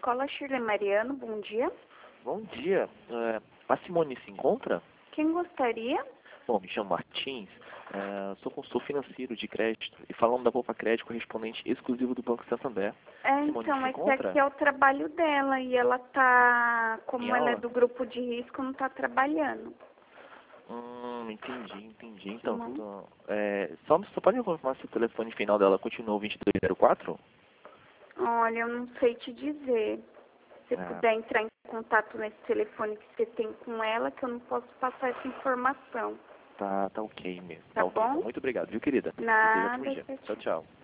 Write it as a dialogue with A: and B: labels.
A: Escola Shirley Mariano, bom dia.
B: Bom dia. A Simone se encontra?
A: Quem gostaria?
B: Bom, me chamo Martins, sou consultor financeiro de crédito e falando da Poupa Crédito, correspondente exclusivo do Banco Santander. Simone
A: Então,
B: se
A: é que
B: encontra?
A: aqui é o trabalho dela e ela tá, como
B: Em
A: ela é
B: aula?
A: do grupo de risco, não tá trabalhando.
B: Entendi.
A: Tá bom?
B: Então, só pode me confirmar se o telefone final dela continua 2204?
A: Olha, eu não sei te dizer. Se você puder entrar em contato nesse telefone que você tem com ela, que eu não posso passar essa informação.
B: Tá ok mesmo.
A: Tá
B: Ok. Então,
A: bom?
B: muito obrigado, viu, querida?
A: Nada,
B: Desejo um ótimo dia. Tchau.